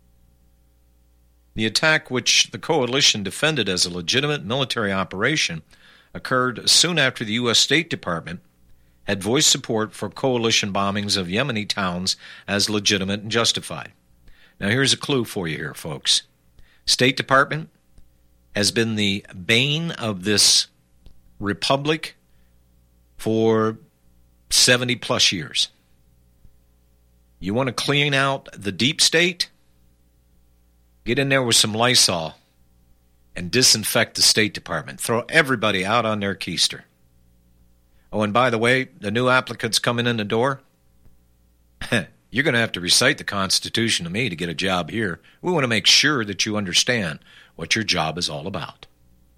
The attack, which the coalition defended as a legitimate military operation, occurred soon after the U S State Department had voiced support for coalition bombings of Yemeni towns as legitimate and justified. Now here's a clue for you here, folks. State Department has been the bane of this republic for seventy plus years. You want to clean out the deep state? Get in there with some Lysol and disinfect the State Department. Throw everybody out on their keister. Oh, and by the way, the new applicants coming in the door, you're going to have to recite the Constitution to me to get a job here. We want to make sure that you understand what your job is all about.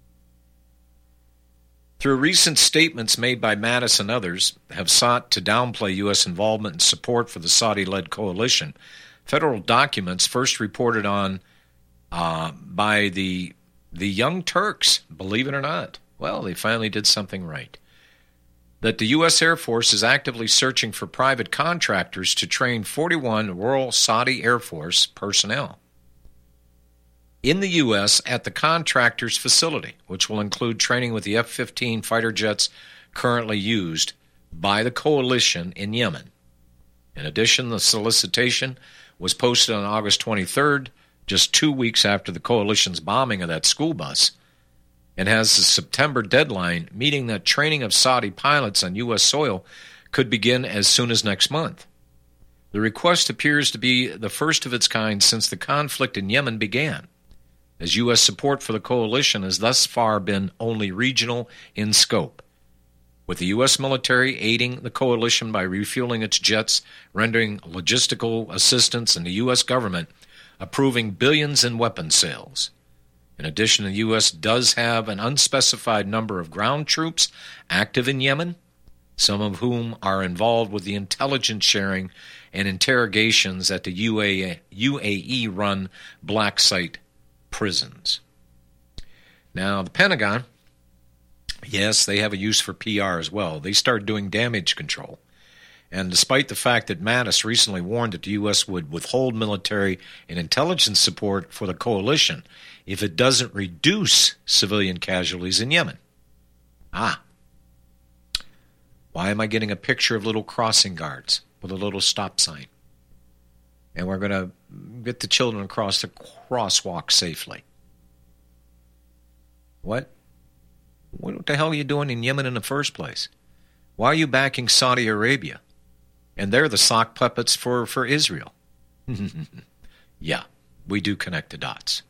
Through recent statements made by Mattis and others have sought to downplay U S involvement and support for the Saudi-led coalition, federal documents first reported on uh, by the the Young Turks, believe it or not. Well, they finally did something right. That the U S Air Force is actively searching for private contractors to train forty-one Royal Saudi Air Force personnel in the U S at the contractor's facility, which will include training with the F fifteen fighter jets currently used by the coalition in Yemen. In addition, the solicitation was posted on August twenty-third, just two weeks after the coalition's bombing of that school bus, and has a September deadline, meaning that training of Saudi pilots on U S soil could begin as soon as next month. The request appears to be the first of its kind since the conflict in Yemen began, as U S support for the coalition has thus far been only regional in scope, with the U S military aiding the coalition by refueling its jets, rendering logistical assistance, and the U S government approving billions in weapon sales. In addition, the U S does have an unspecified number of ground troops active in Yemen, some of whom are involved with the intelligence sharing and interrogations at the U A E-run black site prisons. Now, the Pentagon, yes, they have a use for P R as well. They start doing damage control. And despite the fact that Mattis recently warned that the U S would withhold military and intelligence support for the coalition if it doesn't reduce civilian casualties in Yemen. Ah. Why am I getting a picture of little crossing guards with a little stop sign? And we're going to get the children across the crosswalk safely. What? What the hell are you doing in Yemen in the first place? Why are you backing Saudi Arabia? And they're the sock puppets for, for Israel. Yeah, we do connect the dots.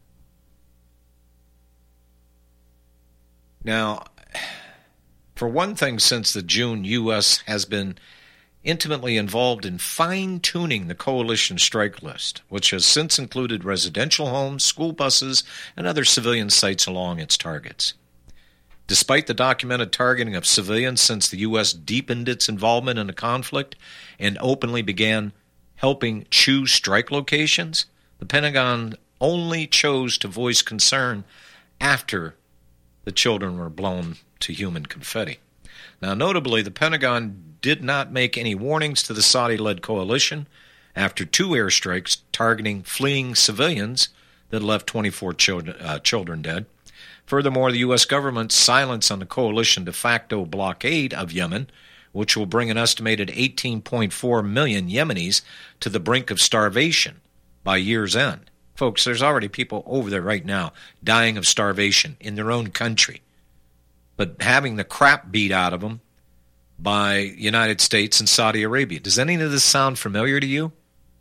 Now, for one thing, since the June, U S has been intimately involved in fine-tuning the coalition strike list, which has since included residential homes, school buses, and other civilian sites along its targets. Despite the documented targeting of civilians since the U S deepened its involvement in the conflict and openly began helping choose strike locations, the Pentagon only chose to voice concern after the children were blown to human confetti. Now, notably, the Pentagon did not make any warnings to the Saudi-led coalition after two airstrikes targeting fleeing civilians that left twenty-four children, uh, children dead. Furthermore, the U S government's silence on the coalition de facto blockade of Yemen, which will bring an estimated eighteen point four million Yemenis to the brink of starvation by year's end. Folks, there's already people over there right now dying of starvation in their own country, but having the crap beat out of them by United States and Saudi Arabia. Does any of this sound familiar to you?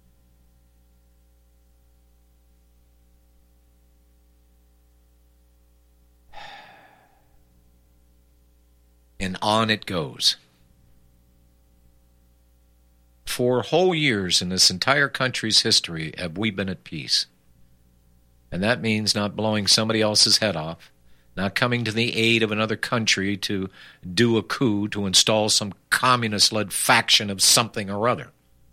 And on it goes. For whole years in this entire country's history have we been at peace. And that means not blowing somebody else's head off, not coming to the aid of another country to do a coup to install some communist-led faction of something or other.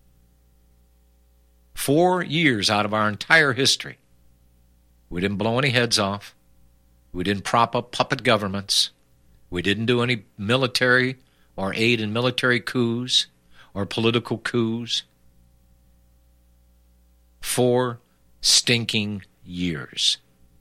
Four years out of our entire history, we didn't blow any heads off. We didn't prop up puppet governments. We didn't do any military or aid in military coups or political coups. Four stinking years.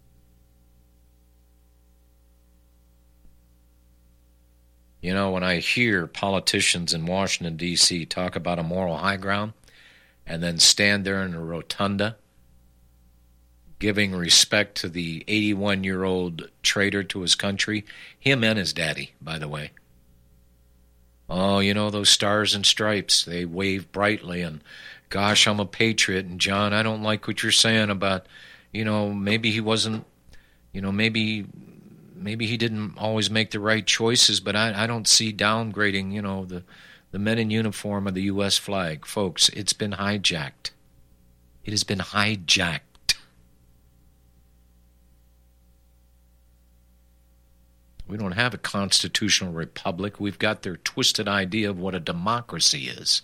You know, when I hear politicians in Washington, D C talk about a moral high ground and then stand there in a rotunda giving respect to the eighty-one-year-old traitor to his country, him and his daddy, by the way. Oh, you know, those stars and stripes, they wave brightly, and gosh, I'm a patriot, and John, I don't like what you're saying about, you know, maybe he wasn't, you know, maybe maybe he didn't always make the right choices, but I, I don't see downgrading, you know, the, the men in uniform of the U S flag. Folks, it's been hijacked. It has been hijacked. We don't have a constitutional republic. We've got their twisted idea of what a democracy is.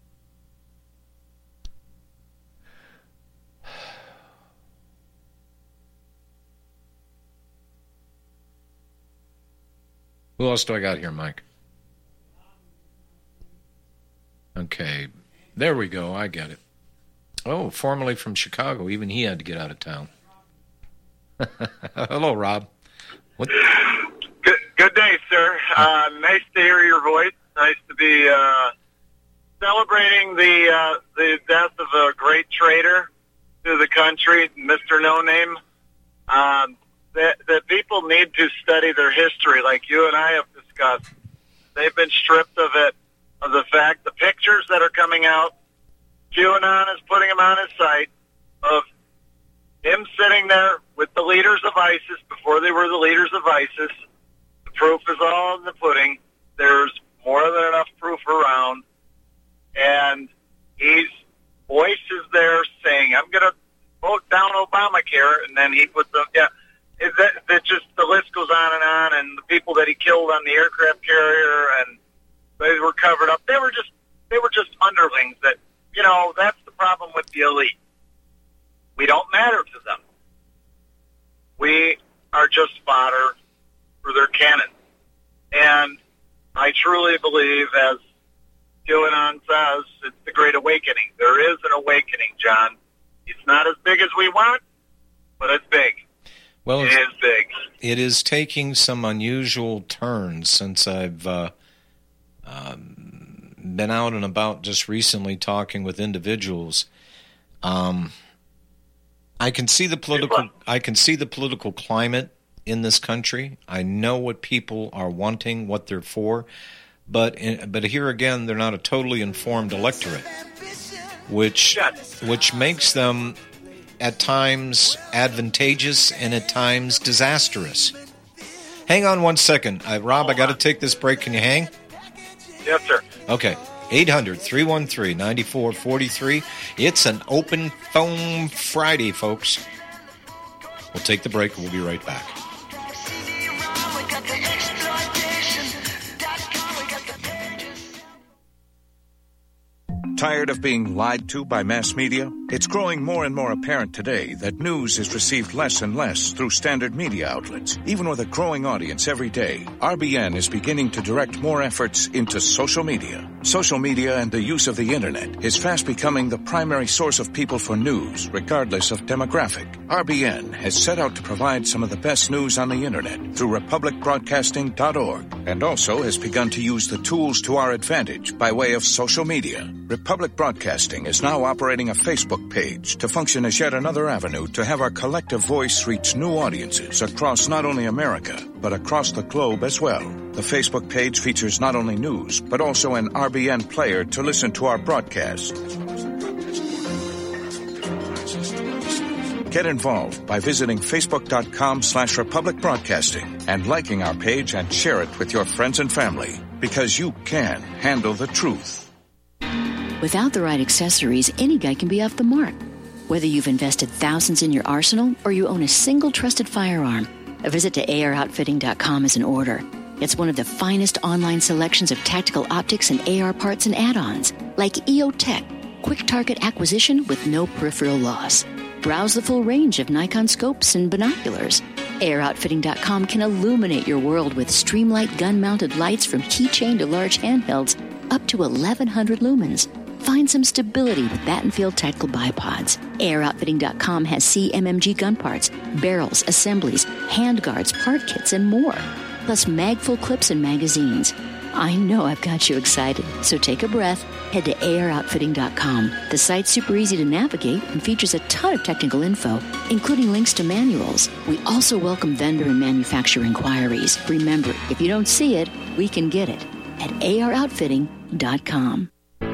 Who else do I got here, Mike? Okay, there we go. I get it. Oh, formerly from Chicago. Even he had to get out of town. Hello, Rob. What? Good, good day, sir. Uh, nice to hear your voice. Nice to be uh, celebrating the uh, the death of a great traitor to the country, Mister No Name. Um, that, that people need to study their history, like you and I have discussed. They've been stripped of it, of the fact, the pictures that are coming out. QAnon is putting them on his site of him sitting there with the leaders of ISIS before they were the leaders of ISIS. The proof is all in the pudding. There's more than enough proof around. And his voice is there saying, I'm going to vote down Obamacare. And then he put the, yeah, it, that, that just, the list goes on and on. And the people that he killed on the aircraft carrier and they were covered up. They were just, they were just underlings that, you know, that's the problem with the elite. We don't matter to them. We are just fodder for their cannon. And I truly believe, as QAnon says it's the Great Awakening. There is an awakening, John. It's not as big as we want, but it's big. Well, it is big. It is taking some unusual turns since I've uh, um, been out and about just recently talking with individuals. Um, I can see the political. I can see the political climate in this country. I know what people are wanting, what they're for, but in, but here again, they're not a totally informed electorate, which which makes them at times advantageous and at times disastrous. Hang on one second. Uh, Rob, I got to take this break. Can you hang? Yes, sir. Okay. eight hundred, three one three, nine four four three. It's an open phone Friday, folks. We'll take the break. We'll be right back. Tired of being lied to by mass media? It's growing more and more apparent today that news is received less and less through standard media outlets. Even with a growing audience every day, R B N is beginning to direct more efforts into social media. Social media and the use of the internet is fast becoming the primary source of people for news, regardless of demographic. R B N has set out to provide some of the best news on the internet through republic broadcasting dot org, and also has begun to use the tools to our advantage by way of social media. Republic Broadcasting is now operating a Facebook page to function as yet another avenue to have our collective voice reach new audiences across not only America, but across the globe as well. The Facebook page features not only news, but also an R B N player to listen to our broadcast. Get involved by visiting facebook.com slash Republic Broadcasting and liking our page and share it with your friends and family, because you can handle the truth. Without the right accessories, any guy can be off the mark. Whether you've invested thousands in your arsenal or you own a single trusted firearm, a visit to A R outfitting dot com is in order. It's one of the finest online selections of tactical optics and A R parts and add-ons, like E O Tech, quick target acquisition with no peripheral loss. Browse the full range of Nikon scopes and binoculars. A R outfitting dot com can illuminate your world with Streamlight gun-mounted lights from keychain to large handhelds up to eleven hundred lumens. Find some stability with Battenfield Tactical Bipods. A R outfitting dot com has C M M G gun parts, barrels, assemblies, handguards, part kits, and more. Plus mag-full clips and magazines. I know I've got you excited, so take a breath. Head to A R outfitting dot com. The site's super easy to navigate and features a ton of technical info, including links to manuals. We also welcome vendor and manufacturer inquiries. Remember, if you don't see it, we can get it at A R outfitting dot com.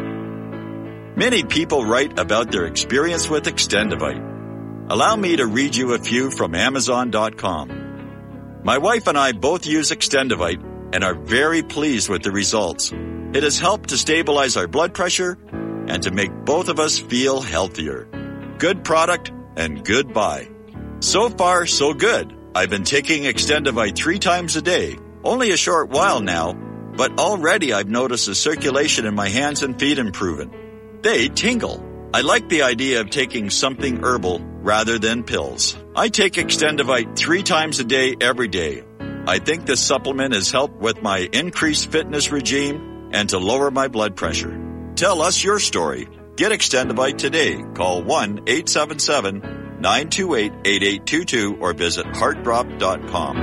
Many people write about their experience with Extendivite. Allow me to read you a few from Amazon dot com. My wife and I both use Extendivite and are very pleased with the results. It has helped to stabilize our blood pressure and to make both of us feel healthier. Good product and good buy. So far, so good. I've been taking Extendivite three times a day, only a short while now, but already I've noticed the circulation in my hands and feet improving. They tingle. I like the idea of taking something herbal rather than pills. I take Extendivite three times a day, every day. I think this supplement has helped with my increased fitness regime and to lower my blood pressure. Tell us your story. Get Extendivite today. Call one eight seven seven, nine two eight, eight eight two two or visit heart drop dot com.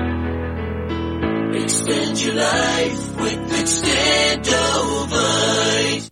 Extend your life with Extendivite.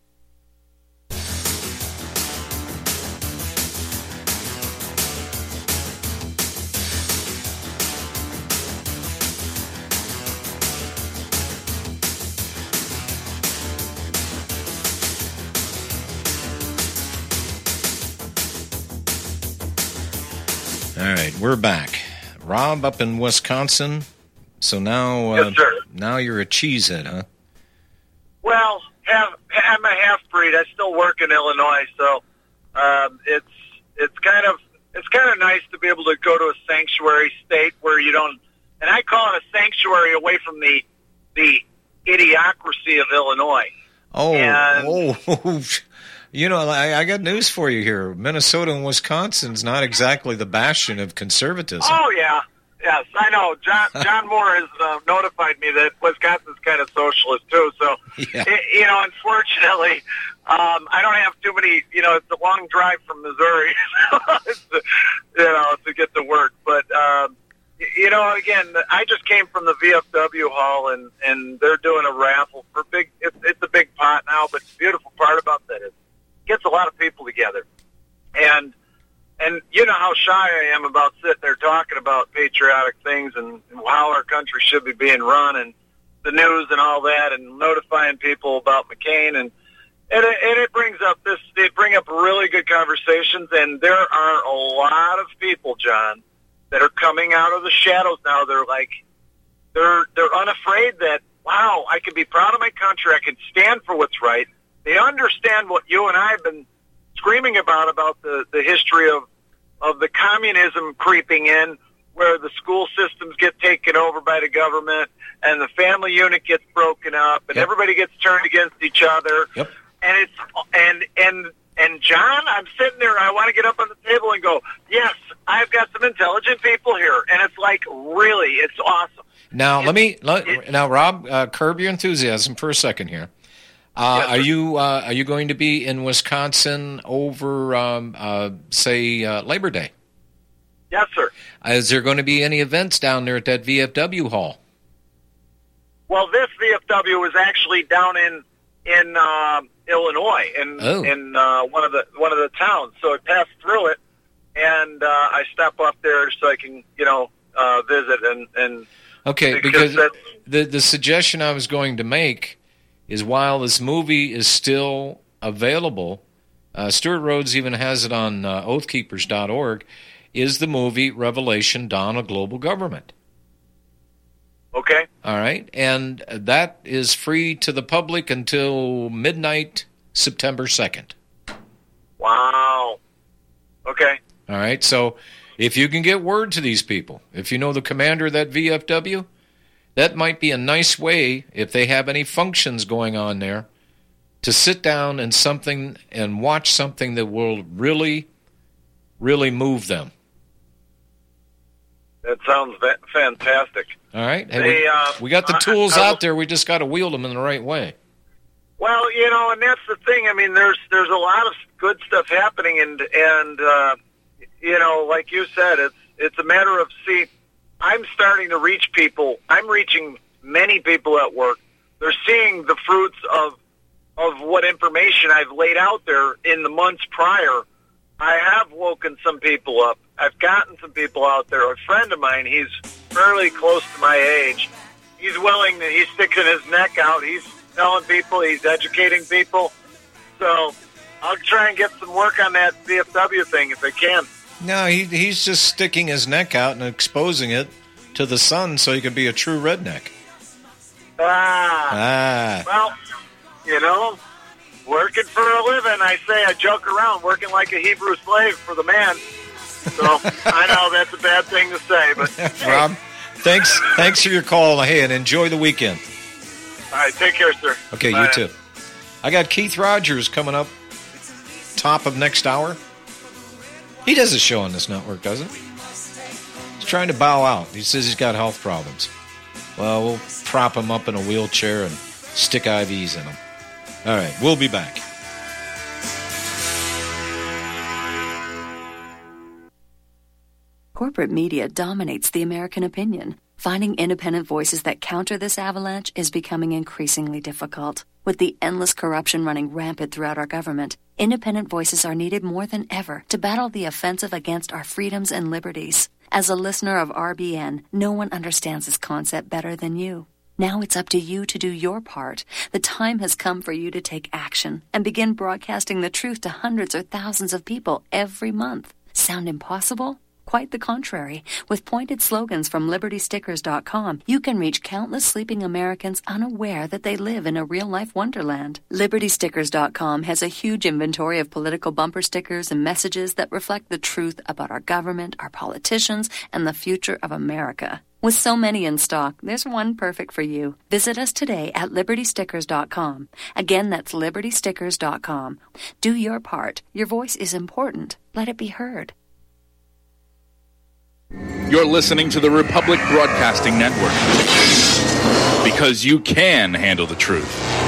All right, we're back. Rob up in Wisconsin. So now, uh, yes, sir. Now you're a cheesehead, huh? Well, have, I'm a half breed. I still work in Illinois, so um, it's it's kind of it's kind of nice to be able to go to a sanctuary state where you don't. And I call it a sanctuary away from the the idiocracy of Illinois. Oh, and, oh. You know, I, I got news for you here. Minnesota and Wisconsin's not exactly the bastion of conservatism. Oh, yeah. Yes, I know. John John Moore has uh, notified me that Wisconsin's kind of socialist too. So, yeah. it, you know, unfortunately, um, I don't have too many. You know, it's a long drive from Missouri, to, you know, to get to work. But um, you know, again, I just came from the V F W hall, and and they're doing a raffle for big. It's, it's a big pot now, but the beautiful part about that is it gets a lot of people together, and. And you know how shy I am about sitting there talking about patriotic things and how our country should be being run and the news and all that and notifying people about McCain. And, and, it, and it brings up this, it bring up really good conversations. And there are a lot of people, John, that are coming out of the shadows now. They're like, they're, they're unafraid that, wow, I can be proud of my country. I can stand for what's right. They understand what you and I have been screaming about, about the, the history of, of the communism creeping in, where the school systems get taken over by the government and the family unit gets broken up and yep. everybody gets turned against each other. Yep. And it's, and, and, and John, I'm sitting there, I want to get up on the table and go, yes, I've got some intelligent people here. And it's like, really, it's awesome. Now, it's, let me, let, it, now, Rob, uh, curb your enthusiasm for a second here. Uh, yes, are you uh, are you going to be in Wisconsin over, um, uh, say, uh, Labor Day? Yes, sir. Uh, is there going to be any events down there at that V F W hall? Well, this V F W was actually down in in uh, Illinois, in oh. in uh, one of the one of the towns. So it passed through it, and uh, I stop up there so I can, you know, uh, visit and and. Okay, because, because the the suggestion I was going to make is while this movie is still available, uh, Stuart Rhodes even has it on uh, oath keepers dot org, is the movie Revelation, Dawn of Global Government. Okay. All right, and that is free to the public until midnight, September second. Wow. Okay. All right, so if you can get word to these people, if you know the commander of that V F W, that might be a nice way, if they have any functions going on there, to sit down and something and watch something that will really, really move them. That sounds va- fantastic. All right. Hey, they, we, uh, we got the tools I, I, out there. We just got to wield them in the right way. Well, you know, and that's the thing. I mean, there's there's a lot of good stuff happening, and and uh, you know, like you said, it's it's a matter of see. I'm starting to reach people. I'm reaching many people at work. They're seeing the fruits of of what information I've laid out there in the months prior. I have woken some people up. I've gotten some people out there. A friend of mine, he's fairly close to my age. He's willing to, he's sticking his neck out. He's telling people, he's educating people. So I'll try and get some work on that V F W thing if I can. No, he he's just sticking his neck out and exposing it to the sun so he can be a true redneck. Ah. Ah. Well, you know, working for a living, I say, I joke around, working like a Hebrew slave for the man. So I know that's a bad thing to say, but hey. Rob, thanks thanks for your call. Hey, and enjoy the weekend. All right, take care, sir. Okay, Bye. you too. I got Keith Rogers coming up top of next hour. He does a show on this network, doesn't he? He's trying to bow out. He says he's got health problems. Well, we'll prop him up in a wheelchair and stick I Vs in him. All right, we'll be back. Corporate media dominates the American opinion. Finding independent voices that counter this avalanche is becoming increasingly difficult. With the endless corruption running rampant throughout our government, independent voices are needed more than ever to battle the offensive against our freedoms and liberties. As a listener of R B N, no one understands this concept better than you. Now it's up to you to do your part. The time has come for you to take action and begin broadcasting the truth to hundreds or thousands of people every month. Sound impossible? Quite the contrary. With pointed slogans from Liberty Stickers dot com, you can reach countless sleeping Americans unaware that they live in a real-life wonderland. Liberty Stickers dot com has a huge inventory of political bumper stickers and messages that reflect the truth about our government, our politicians, and the future of America. With so many in stock, there's one perfect for you. Visit us today at Liberty Stickers dot com. Again, that's Liberty Stickers dot com. Do your part. Your voice is important. Let it be heard. You're listening to the Republic Broadcasting Network. Because you can handle the truth.